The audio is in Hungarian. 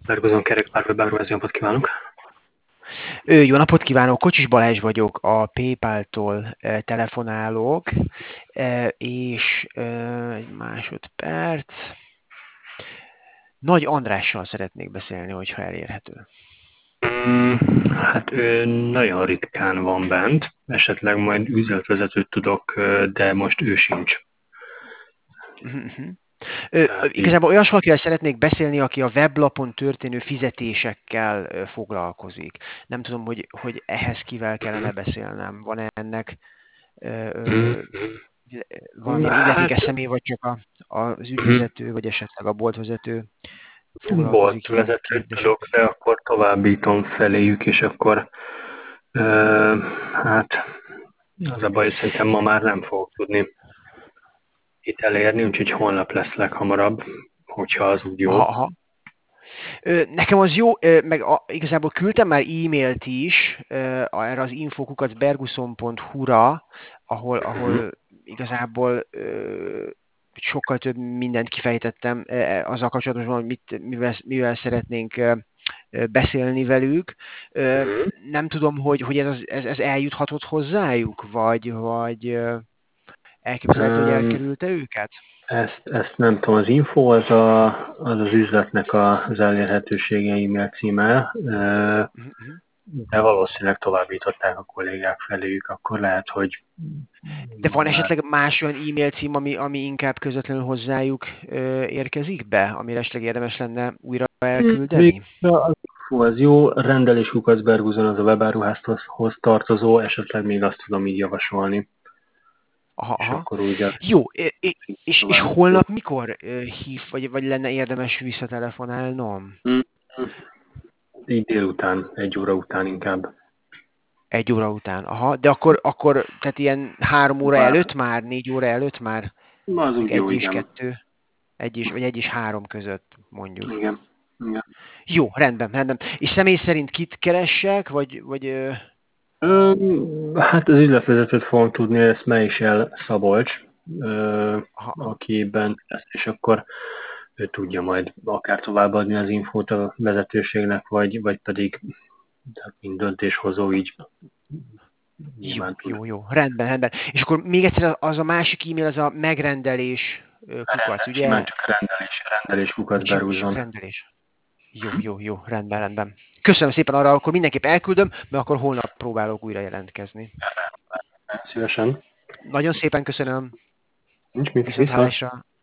Ferguson kerékpár beruházni, napot kívánok! Jó napot kívánok, Kocsis Balázs vagyok, a PayPal-tól telefonálok, és egy másodperc. Nagy Andrással szeretnék beszélni, hogyha elérhető. Hát ő nagyon ritkán van bent, esetleg majd üzletvezetőt tudok, de most ő sincs. Mhm. Tehát így, Igazából olyas valakivel szeretnék beszélni, aki a weblapon történő fizetésekkel foglalkozik. Nem tudom, hogy ehhez kivel kellene beszélnem. Van-e ennek ö, valamilyen illetékes hát személy, vagy csak az ügyvezető, vagy esetleg a boltvezető foglalkozik ilyen boltvezetőt tudok, kérdésekkel? de akkor továbbítom feléjük, és akkor hát az a baj, hogy szerintem ma már nem fogok tudni itt elérni, úgyhogy holnap lesz leghamarabb, hogyha az úgy jó. Aha. Nekem az jó, meg igazából küldtem már e-mailt is erre az info@berguson.hu-ra, ahol igazából sokkal több mindent kifejtettem azzal kapcsolatosan, hogy mivel szeretnénk beszélni velük. Nem tudom, hogy ez eljuthatott hozzájuk, vagy elképzelhető, hogy Um, elkerülte őket? ezt nem tudom, az info az üzletnek az elérhetősége e-mail címe, Mhm. de valószínűleg továbbították a kollégák feléjük, akkor lehet, hogy De van már esetleg más olyan e-mail cím, ami inkább közvetlenül hozzájuk érkezik be, amire esetleg érdemes lenne újra még elküldeni? az info az jó, rendelés Berguzon az a webáruházhoz tartozó, esetleg még azt tudom így javasolni, Aha, és aha. akkor úgy Jó, és tovább. holnap mikor hív, vagy lenne érdemes visszatelefonálnom? Így délután, 1 óra után inkább. 1 óra után. Aha, de akkor tehát ilyen 3 óra Bár előtt már, 4 óra előtt már, az mondjuk úgy jó, egy és igen. kettő, vagy 1 és 3 között mondjuk. Igen. Igen. Jó, rendben, rendben. És személy szerint kit keressek, vagy Hát az üzletvezetőt fogom tudni, ezt Mejsel Szabolcs, aha. aki bent lesz, és akkor ő tudja majd akár továbbadni az infót a vezetőségnek, vagy pedig tehát mint döntéshozó így Jó, nyilván tud. jó, jó. Rendben, rendben. És akkor még egyszer az a másik e-mail, az a megrendelés kukac, Simán ugye? csak rendelés Csak Berúzzon. rendelés. Jó, jó, jó. Rendben, rendben. Köszönöm szépen arra, akkor mindenképp elküldöm, mert akkor holnap próbálok újra jelentkezni. Szívesen. Nagyon szépen köszönöm. Nincs mit, Viszont viszont. hálásra.